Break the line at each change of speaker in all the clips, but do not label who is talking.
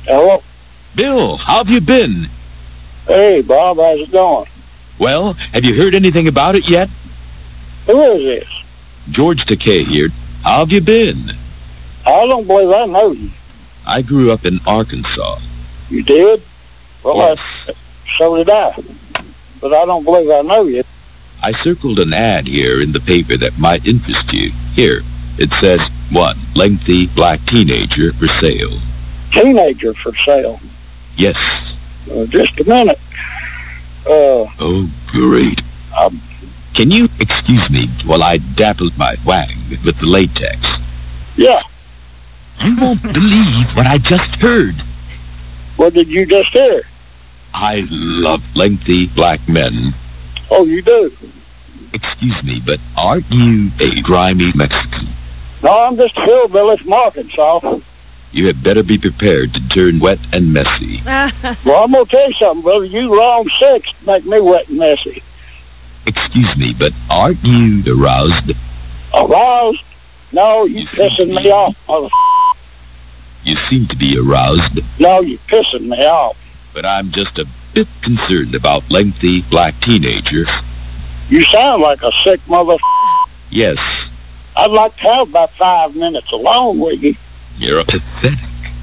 Hello?
Bill, how have you been?
Hey, Bob, how's it going?
Well, have you heard anything about it yet?
Who is this?
George Takei here. How have you been?
I don't believe I know you.
I grew up in Arkansas.
You did? Well,
Yes.
so did I. But I don't believe I know you.
I circled an ad here in the paper that might interest you. Here, it says, 1. Lengthy black teenager for sale.
Teenager for sale.
Yes.
Just a minute.
Oh, great.
Um,
Can you excuse me while I dappled my wang with the latex?
Yeah.
You won't believe what I just heard.
What did you just hear?
I love lengthy black men.
Oh, you do?
Excuse me, but aren't you a grimy Mexican?
No, I'm just a hillbilly from Arkansas.
You had better be prepared to turn wet and messy.
Well, I'm going to tell you something, brother. You wrong sex to make me wet and messy.
Excuse me, but aren't you aroused?
Aroused? No, you pissing me off, mother.
You seem to be aroused,
No, you pissing me off.
but I'm just a bit concerned about lengthy black teenagers.
You sound like a sick mother.
Yes,
I'd like to have about 5 minutes alone with you.
you're pathetic.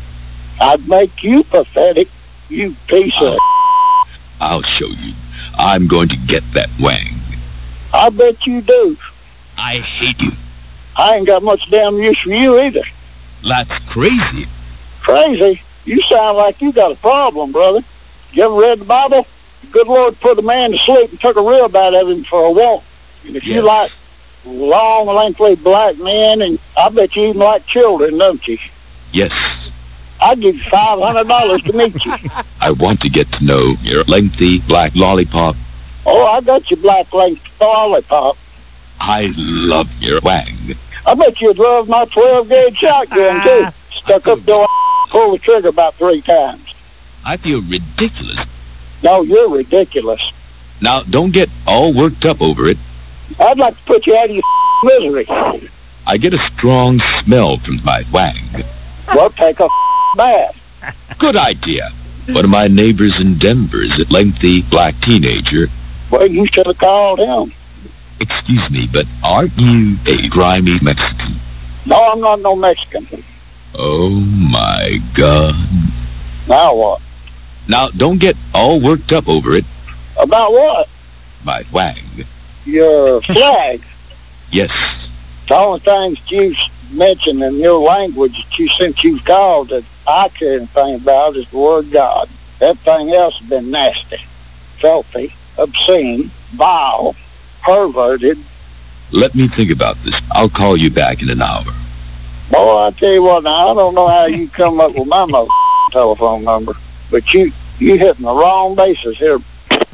I'd make you pathetic, you piece of...
I'll show you. I'm going to get that wang.
I bet you do.
I hate you.
I ain't got much damn use for you either.
That's crazy.
Crazy? You sound like you got a problem, brother. You ever read the Bible? The good Lord put a man to sleep and took a rib out of him for a walk. And if you
Yes.
like long, lengthy black men, and I bet you even like children, don't you?
Yes,
I'd give you $500 to meet you.
I want to get to know your lengthy black lollipop.
Oh, I got your black length lollipop.
I love your wang.
I bet you'd love my 12-gauge shotgun, too. Stuck up your pull the trigger about 3 times.
I feel ridiculous.
No, you're ridiculous.
Now, don't get all worked up over it.
I'd like to put you out of your misery.
I get a strong smell from my wang.
Well, take a bath.
Good idea. One of my neighbors in Denver is a lengthy black teenager.
Well, you should have called him.
Excuse me, but aren't you a grimy Mexican?
No, I'm not no Mexican.
Oh my God.
Now what?
Now, don't get all worked up over it.
About what?
My wang.
Your flag.
Yes,
The only things you mentioned in your language that you since you've called that I care anything about is the word God. Everything else has been nasty, filthy, obscene, vile, perverted.
let me think about this. I'll call you back in an hour.
Boy, I tell you what, now I don't know how you come up with my telephone number, but you hitting the wrong bases here,